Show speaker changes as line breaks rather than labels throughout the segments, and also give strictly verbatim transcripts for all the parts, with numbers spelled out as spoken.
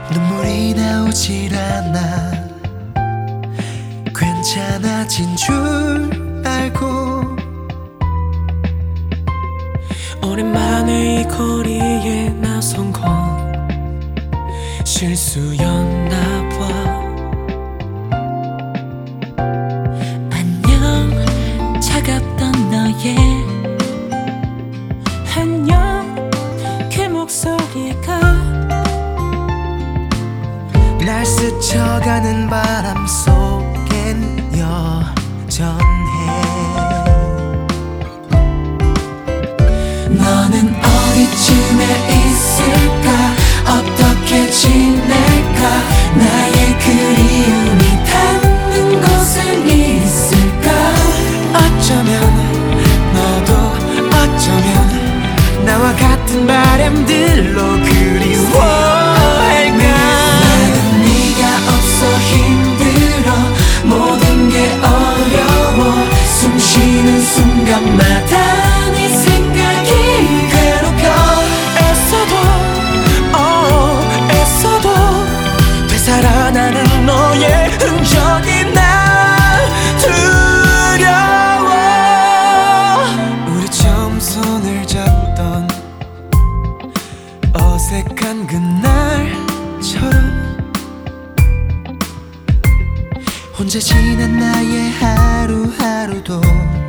눈물이 나오질 않아. 괜찮아진 줄 알고
오랜만에 이 거리에 나선 건 실수였나 봐.
안녕 차갑던 너의 안녕 그 목소리가
날 스쳐가는 바람 속엔 여전해.
너는 어디쯤에 있을까? 어떻게 지낼까? 나의 그리움이 닿는 곳은 있을까?
어쩌면 너도 어쩌면 나와 같은 바람들로 그리워할까.
나는 네가 없어 힘들어. 모든 게 어려워. 숨 쉬는 순간마다 네 생각이 괴롭혀.
애써도 어 애써도 되살아나는 너의 흔적이 나 두려워. 우리 처음 손을 잡던 어색한 그날처럼 혼자 지난 나의 하루하루도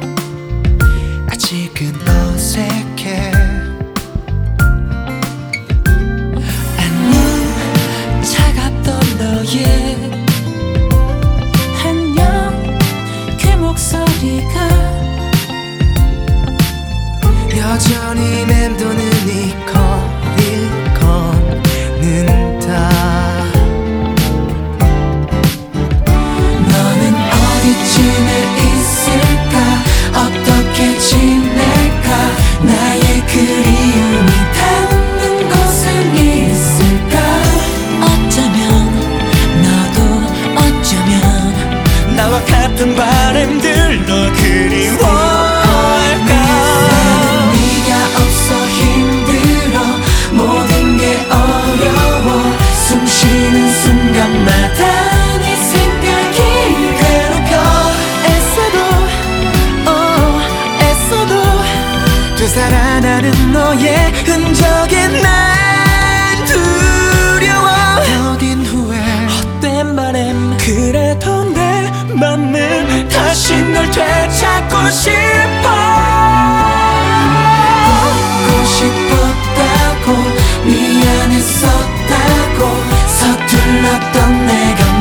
아직은 어색해.
안녕 차갑던 너의 안녕 그 목소리가
여전히 맴도는 이 거리를 걷는다.
너는 어디쯤에 있을까? 어떻게 지낼까? 나의 그리움이 닿는 곳은 있을까? 어쩌면 너도 어쩌면
나와 같은 바람들도 그리워할까.
나는 네가 없어 힘들어. 모든 게 어려워. 숨 쉬는 순간마다 네 생각이 괴롭혀.
애써도 어 애써도 되살아나는 너의 흔적에 난 두려워. 어딘 후회 헛된 바람 그래도 내 맘은 다시 널 되찾고 싶어.
보고 싶었다고 미안했었다고 서툴렀던 내가